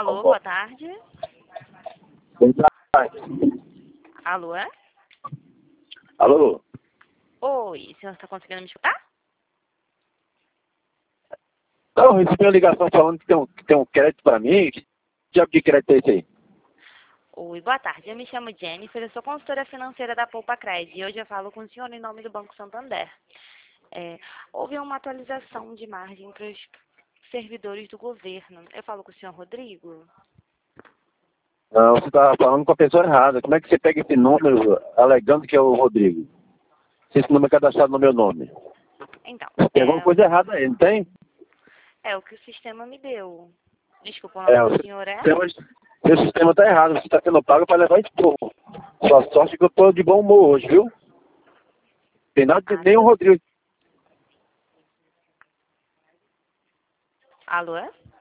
Alô, boa tarde. Boa tarde. Alô, é? Alô? Oi, o senhor está conseguindo me escutar? Não, eu recebi uma ligação falando que tem um crédito para mim. Que diabo de crédito é esse aí? Oi, boa tarde. Eu me chamo Jennifer, eu sou consultora financeira da Poupa Cred e hoje eu falo com o senhor em nome do Banco Santander. Houve uma atualização de margem para os servidores do governo. Eu falo com o senhor Rodrigo? Não, você está falando com a pessoa errada. Como é que você pega esse número alegando que é o Rodrigo? Se esse número é cadastrado no meu nome. Então, Tem alguma coisa errada aí, não tem? é o que o sistema me deu. Desculpa, o É, nome do senhor é? seu sistema está errado. Você está sendo pago para levar esporro. Sua sorte é que eu estou de bom humor hoje, viu? Tem nada de nem o Rodrigo. Alô, é?